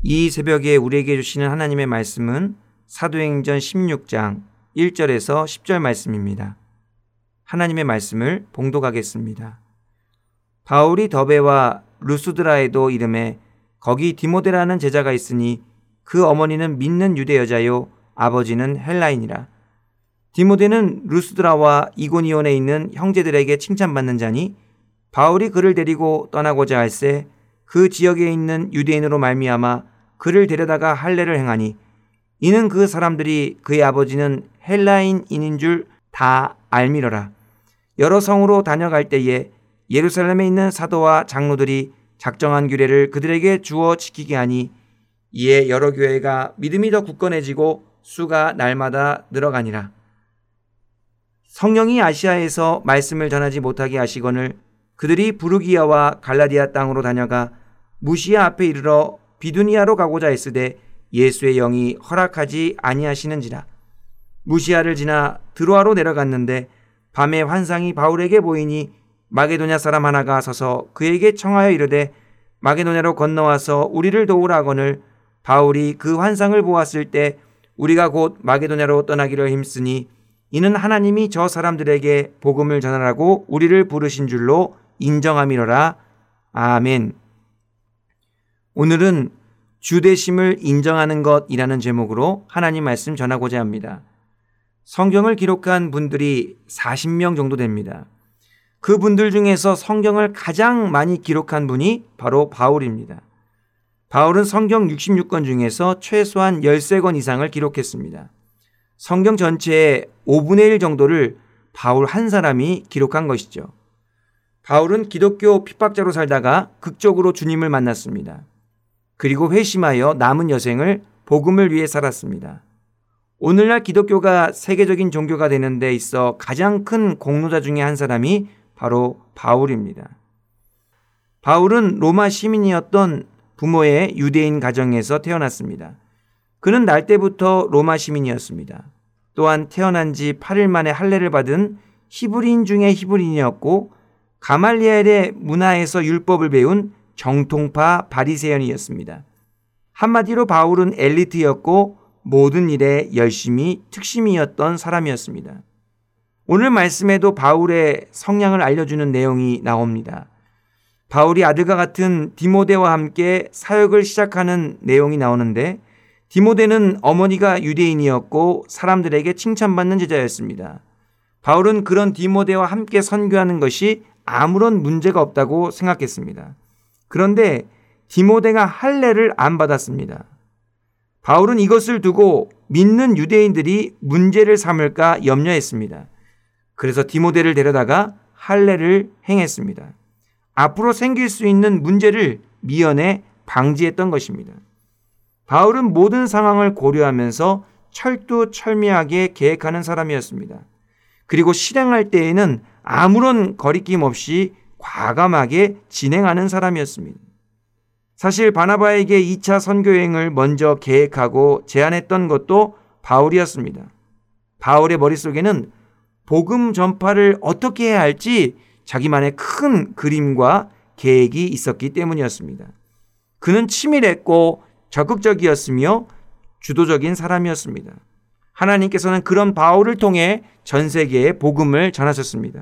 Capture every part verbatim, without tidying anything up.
이 새벽에 우리에게 주시는 하나님의 말씀은 사도행전 십육 장 일 절에서 십 절 말씀입니다. 하나님의 말씀을 봉독하겠습니다. 바울이 더베와 루스드라에도 이름에 거기 디모데라는 제자가 있으니 그 어머니는 믿는 유대 여자요 아버지는 헬라인이라. 디모데는 루스드라와 이고니온에 있는 형제들에게 칭찬받는 자니 바울이 그를 데리고 떠나고자 할새 그 지역에 있는 유대인으로 말미암아 그를 데려다가 할례를 행하니 이는 그 사람들이 그의 아버지는 헬라인인인 줄 다 알미러라. 여러 성으로 다녀갈 때에 예루살렘에 있는 사도와 장로들이 작정한 규례를 그들에게 주어 지키게 하니 이에 여러 교회가 믿음이 더 굳건해지고 수가 날마다 늘어가니라. 성령이 아시아에서 말씀을 전하지 못하게 하시거늘 그들이 부르기아와 갈라디아 땅으로 다녀가 무시아 앞에 이르러 비두니아로 가고자 했으되 예수의 영이 허락하지 아니하시는지라. 무시아를 지나 드로아로 내려갔는데 밤에 환상이 바울에게 보이니 마게도냐 사람 하나가 서서 그에게 청하여 이르되 마게도냐로 건너와서 우리를 도우라 하거늘 바울이 그 환상을 보았을 때 우리가 곧 마게도냐로 떠나기를 힘쓰니 이는 하나님이 저 사람들에게 복음을 전하라고 우리를 부르신 줄로 인정함이로라. 아멘. 오늘은 주되심을 인정하는 것이라는 제목으로 하나님 말씀 전하고자 합니다. 성경을 기록한 분들이 사십 명 정도 됩니다. 그분들 중에서 성경을 가장 많이 기록한 분이 바로 바울입니다. 바울은 성경 육십육 권 중에서 최소한 십삼 권 이상을 기록했습니다. 성경 전체의 오분의 일 정도를 바울 한 사람이 기록한 것이죠. 바울은 기독교 핍박자로 살다가 극적으로 주님을 만났습니다. 그리고 회심하여 남은 여생을 복음을 위해 살았습니다. 오늘날 기독교가 세계적인 종교가 되는 데 있어 가장 큰 공로자 중에 한 사람이 바로 바울입니다. 바울은 로마 시민이었던 부모의 유대인 가정에서 태어났습니다. 그는 날 때부터 로마 시민이었습니다. 또한 태어난 지 팔 일 만에 할례를 받은 히브리인 중에 히브리인이었고 가말리엘의 문화에서 율법을 배운 정통파 바리새인이었습니다. 한마디로 바울은 엘리트였고 모든 일에 열심히 특심이었던 사람이었습니다. 오늘 말씀에도 바울의 성향을 알려주는 내용이 나옵니다. 바울이 아들과 같은 디모데와 함께 사역을 시작하는 내용이 나오는데 디모데는 어머니가 유대인이었고 사람들에게 칭찬받는 제자였습니다. 바울은 그런 디모데와 함께 선교하는 것이 아무런 문제가 없다고 생각했습니다. 그런데 디모데가 할례를 안 받았습니다. 바울은 이것을 두고 믿는 유대인들이 문제를 삼을까 염려했습니다. 그래서 디모데를 데려다가 할례를 행했습니다. 앞으로 생길 수 있는 문제를 미연에 방지했던 것입니다. 바울은 모든 상황을 고려하면서 철두철미하게 계획하는 사람이었습니다. 그리고 실행할 때에는 아무런 거리낌 없이 과감하게 진행하는 사람이었습니다. 사실 바나바에게 이 차 선교여행을 먼저 계획하고 제안했던 것도 바울이었습니다. 바울의 머릿속에는 복음 전파를 어떻게 해야 할지 자기만의 큰 그림과 계획이 있었기 때문이었습니다. 그는 치밀했고 적극적이었으며 주도적인 사람이었습니다. 하나님께서는 그런 바울을 통해 전 세계에 복음을 전하셨습니다.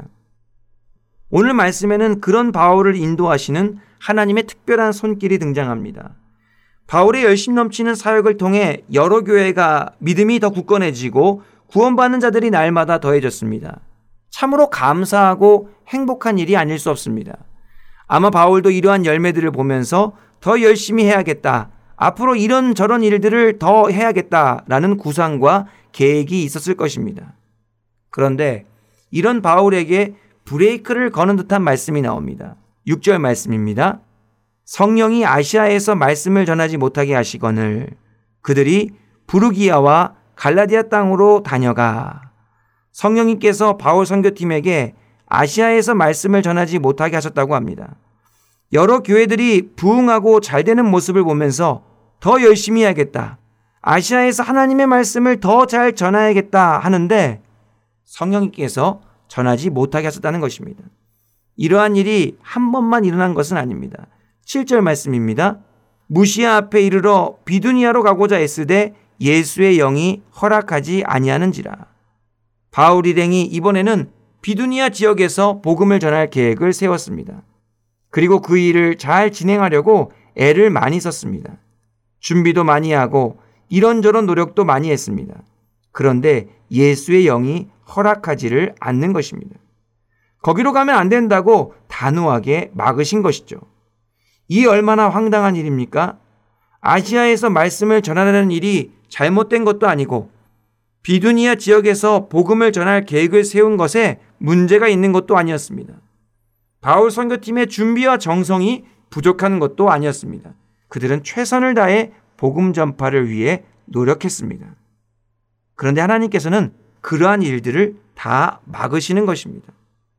오늘 말씀에는 그런 바울을 인도하시는 하나님의 특별한 손길이 등장합니다. 바울의 열심 넘치는 사역을 통해 여러 교회가 믿음이 더 굳건해지고 구원받는 자들이 날마다 더해졌습니다. 참으로 감사하고 행복한 일이 아닐 수 없습니다. 아마 바울도 이러한 열매들을 보면서 더 열심히 해야겠다, 앞으로 이런 저런 일들을 더 해야겠다라는 구상과 계획이 있었을 것입니다. 그런데 이런 바울에게 브레이크를 거는 듯한 말씀이 나옵니다. 육 절 말씀입니다. 성령이 아시아에서 말씀을 전하지 못하게 하시거늘 그들이 부르기아와 갈라디아 땅으로 다녀가. 성령님께서 바울 선교팀에게 아시아에서 말씀을 전하지 못하게 하셨다고 합니다. 여러 교회들이 부흥하고 잘 되는 모습을 보면서 더 열심히 해야겠다, 아시아에서 하나님의 말씀을 더 잘 전해야겠다 하는데 성령님께서 전하지 못하게 하셨다는 것입니다. 이러한 일이 한 번만 일어난 것은 아닙니다. 칠 절 말씀입니다. 무시아 앞에 이르러 비두니아로 가고자 애쓰되 예수의 영이 허락하지 아니하는지라. 바울 일행이 이번에는 비두니아 지역에서 복음을 전할 계획을 세웠습니다. 그리고 그 일을 잘 진행하려고 애를 많이 썼습니다. 준비도 많이 하고 이런저런 노력도 많이 했습니다. 그런데 예수의 영이 허락하지를 않는 것입니다. 거기로 가면 안 된다고 단호하게 막으신 것이죠. 이 얼마나 황당한 일입니까? 아시아에서 말씀을 전하는 일이 잘못된 것도 아니고 비두니아 지역에서 복음을 전할 계획을 세운 것에 문제가 있는 것도 아니었습니다. 바울 선교팀의 준비와 정성이 부족한 것도 아니었습니다. 그들은 최선을 다해 복음 전파를 위해 노력했습니다. 그런데 하나님께서는 그러한 일들을 다 막으시는 것입니다.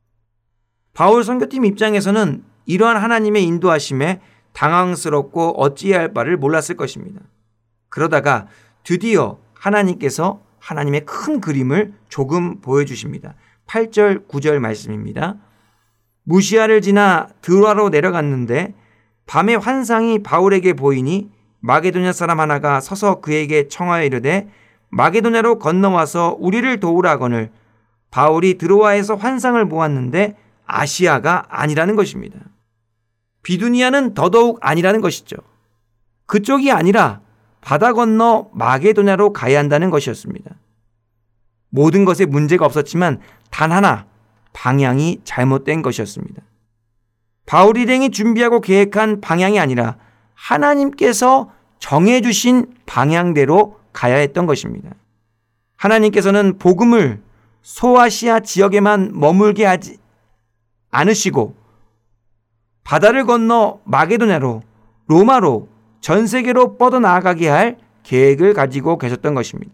바울 선교팀 입장에서는 이러한 하나님의 인도하심에 당황스럽고 어찌해야 할 바를 몰랐을 것입니다. 그러다가 드디어 하나님께서 하나님의 큰 그림을 조금 보여주십니다. 팔 절 구 절 말씀입니다. 무시아를 지나 드로아로 내려갔는데 밤에 환상이 바울에게 보이니 마게도냐 사람 하나가 서서 그에게 청하여 이르되 마게도냐로 건너와서 우리를 도우라 하거늘 바울이 드로아에서 환상을 보았는데 아시아가 아니라는 것입니다. 비두니아는 더더욱 아니라는 것이죠. 그쪽이 아니라 바다 건너 마게도냐로 가야 한다는 것이었습니다. 모든 것에 문제가 없었지만 단 하나 방향이 잘못된 것이었습니다. 바울 일행이 준비하고 계획한 방향이 아니라 하나님께서 정해주신 방향대로 가야 했던 것입니다. 하나님께서는 복음을 소아시아 지역에만 머물게 하지 않으시고 바다를 건너 마게도냐로 로마로 전 세계로 뻗어나가게 할 계획을 가지고 계셨던 것입니다.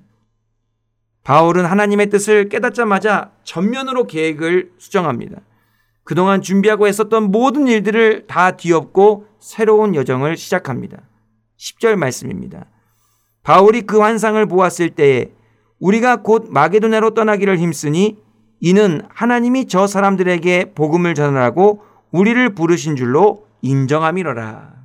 바울은 하나님의 뜻을 깨닫자마자 전면으로 계획을 수정합니다. 그동안 준비하고 했었던 모든 일들을 다 뒤엎고 새로운 여정을 시작합니다. 십 절 말씀입니다. 바울이 그 환상을 보았을 때에 우리가 곧 마게도냐로 떠나기를 힘쓰니 이는 하나님이 저 사람들에게 복음을 전하라고 우리를 부르신 줄로 인정함이로라.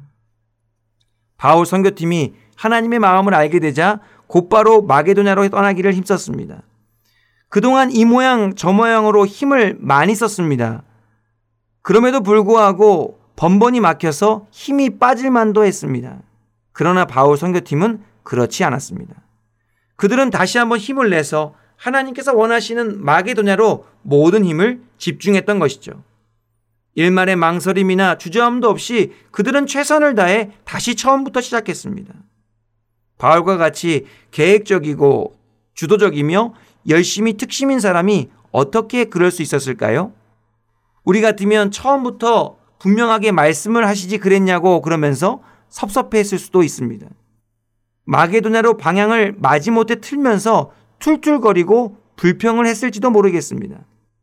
바울 선교팀이 하나님의 마음을 알게 되자 곧바로 마게도냐로 떠나기를 힘썼습니다. 그동안 이 모양 저 모양으로 힘을 많이 썼습니다. 그럼에도 불구하고 번번이 막혀서 힘이 빠질 만도 했습니다. 그러나 바울 선교팀은 그렇지 않았습니다. 그들은 다시 한번 힘을 내서 하나님께서 원하시는 마게도냐로 모든 힘을 집중했던 것이죠. 일말의 망설임이나 주저함도 없이 그들은 최선을 다해 다시 처음부터 시작했습니다. 바울과 같이 계획적이고 주도적이며 열심히 특심인 사람이 어떻게 그럴 수 있었을까요? 우리 같으면 처음부터 분명하게 말씀을 하시지 그랬냐고 그러면서 섭섭해했을 수도 있습니다. 마게도냐로 방향을 마지못해 틀면서 툴툴거리고 불평을 했을지도 모르겠습니다.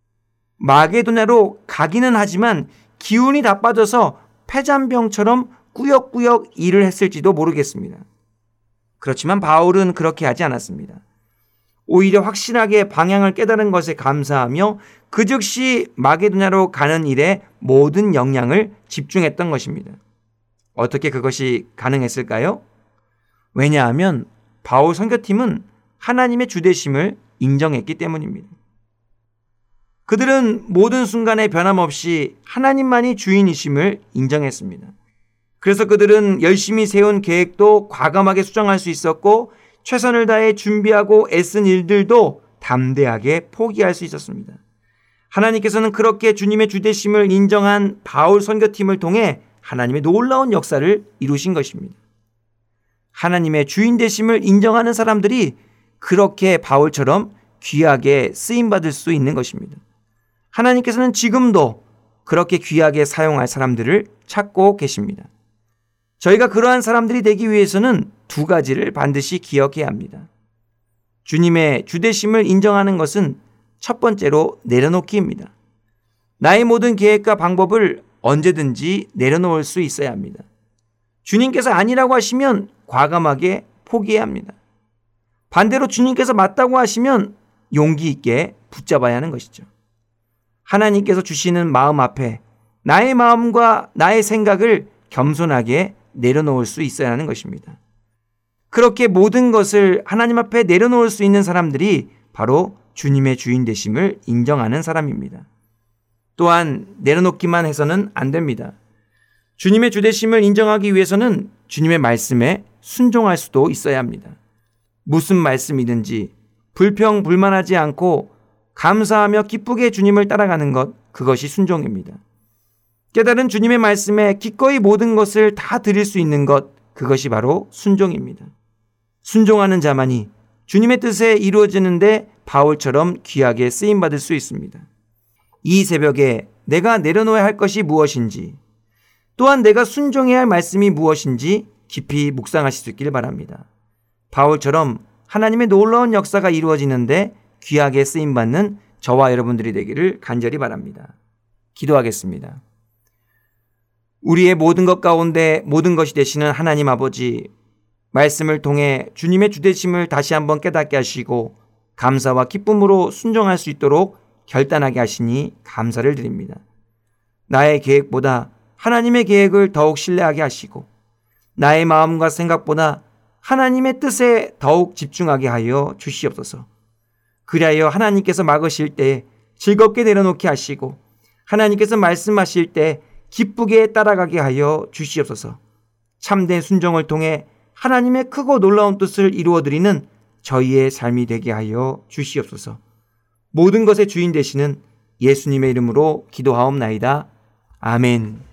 마게도냐로 가기는 하지만 기운이 다 빠져서 폐잔병처럼 꾸역꾸역 일을 했을지도 모르겠습니다. 그렇지만 바울은 그렇게 하지 않았습니다. 오히려 확실하게 방향을 깨달은 것에 감사하며 그 즉시 마게도냐로 가는 일에 모든 역량을 집중했던 것입니다. 어떻게 그것이 가능했을까요? 왜냐하면 바울 선교팀은 하나님의 주대심을 인정했기 때문입니다. 그들은 모든 순간에 변함없이 하나님만이 주인이심을 인정했습니다. 그래서 그들은 열심히 세운 계획도 과감하게 수정할 수 있었고 최선을 다해 준비하고 애쓴 일들도 담대하게 포기할 수 있었습니다. 하나님께서는 그렇게 주님의 주대심을 인정한 바울 선교팀을 통해 하나님의 놀라운 역사를 이루신 것입니다. 하나님의 주인 되심을 인정하는 사람들이 그렇게 바울처럼 귀하게 쓰임받을 수 있는 것입니다. 하나님께서는 지금도 그렇게 귀하게 사용할 사람들을 찾고 계십니다. 저희가 그러한 사람들이 되기 위해서는 두 가지를 반드시 기억해야 합니다. 주님의 주대심을 인정하는 것은 첫 번째로 내려놓기입니다. 나의 모든 계획과 방법을 언제든지 내려놓을 수 있어야 합니다. 주님께서 아니라고 하시면 과감하게 포기해야 합니다. 반대로 주님께서 맞다고 하시면 용기 있게 붙잡아야 하는 것이죠. 하나님께서 주시는 마음 앞에 나의 마음과 나의 생각을 겸손하게 내려놓을 수 있어야 하는 것입니다. 그렇게 모든 것을 하나님 앞에 내려놓을 수 있는 사람들이 바로 주님의 주인 되심을 인정하는 사람입니다. 또한 내려놓기만 해서는 안 됩니다. 주님의 주 되심을 인정하기 위해서는 주님의 말씀에 순종할 수도 있어야 합니다. 무슨 말씀이든지 불평불만하지 않고 감사하며 기쁘게 주님을 따라가는 것, 그것이 순종입니다. 깨달은 주님의 말씀에 기꺼이 모든 것을 다 드릴 수 있는 것, 그것이 바로 순종입니다. 순종하는 자만이 주님의 뜻에 이루어지는데 바울처럼 귀하게 쓰임받을 수 있습니다. 이 새벽에 내가 내려놓아야 할 것이 무엇인지, 또한 내가 순종해야 할 말씀이 무엇인지 깊이 묵상하실 수 있기를 바랍니다. 바울처럼 하나님의 놀라운 역사가 이루어지는데 귀하게 쓰임받는 저와 여러분들이 되기를 간절히 바랍니다. 기도하겠습니다. 우리의 모든 것 가운데 모든 것이 되시는 하나님 아버지, 말씀을 통해 주님의 주되심을 다시 한번 깨닫게 하시고 감사와 기쁨으로 순종할 수 있도록 결단하게 하시니 감사를 드립니다. 나의 계획보다 하나님의 계획을 더욱 신뢰하게 하시고 나의 마음과 생각보다 하나님의 뜻에 더욱 집중하게 하여 주시옵소서. 그리하여 하나님께서 막으실 때 즐겁게 내려놓게 하시고 하나님께서 말씀하실 때 기쁘게 따라가게 하여 주시옵소서. 참된 순종을 통해 하나님의 크고 놀라운 뜻을 이루어드리는 저희의 삶이 되게 하여 주시옵소서. 모든 것의 주인 되시는 예수님의 이름으로 기도하옵나이다. 아멘.